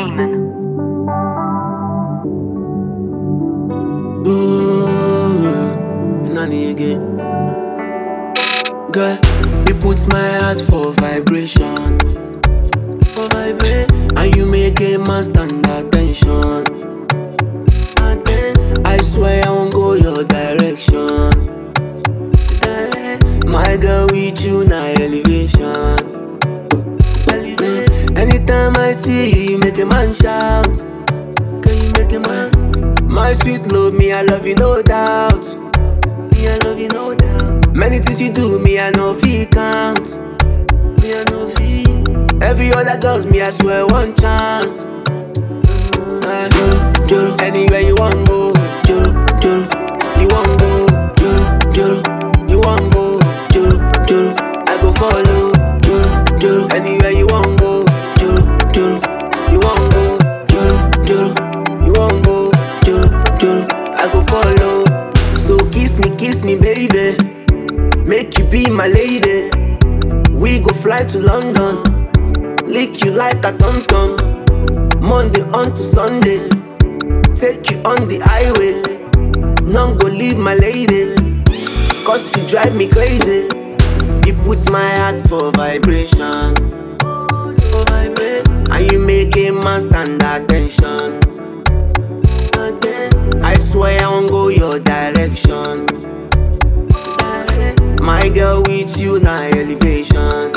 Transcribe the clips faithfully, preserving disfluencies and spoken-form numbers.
Entertainment. Ooh, Nani again. Girl, it puts my heart for vibration, for vibration, and you make a man stand attention. And then I swear I won't go your direction. My girl, with you now elevation. Elevate. Anytime I see you, you make a man shout. Can you make a man? My sweet love, me I love you no doubt. Me I love you no doubt. Many things you do, me I know feel count. Me I know feel. Every other girls, me I swear one chance. Uh, Joro, Joro, anywhere you want go. Joro, Joro, you want go. Joro, Joro, you want go. Joro, Joro, I go follow. Joro, Joro, anywhere you want go. Joro, Joro, you want go. Joro, Joro, you want go. Joro, Joro, I go follow. So kiss me, kiss me, baby. Make you be my lady. We go fly to London. Lick you like a tom tom. Monday on to Sunday. Take you on the highway. None go leave my lady. Cause you drive me crazy. You put my heart for vibration, for vibration, and you make a man stand attention. I swear I won't go your direction. My girl, with you now elevation.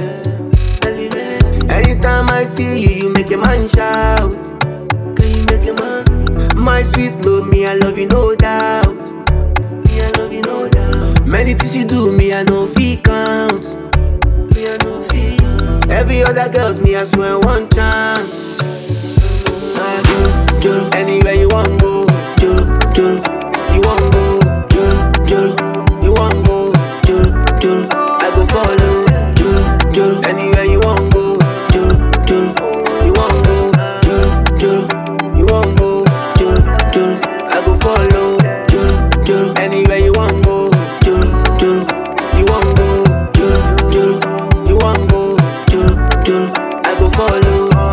Anytime I see you, you make a man shout. Can you make a man? My sweet love, me I love you no doubt. Me I love you no doubt. Many things you do, me I know feel count. Me I know feel. Every other girls, me I swear one chance. Uh, Joro, Joro, anywhere you want go. Joro, Joro, you want go. Joro, Joro, you want go. Joro, Joro, I go follow. Joro, Joro, anywhere you want go. Joro, Joro, you want go. Joro, Joro, you want go. Joro, Joro, I go follow. Joro, Joro, anywhere you want go. Joro, Joro, you want go. Joro, Joro, you want go. Joro, Joro, I go follow.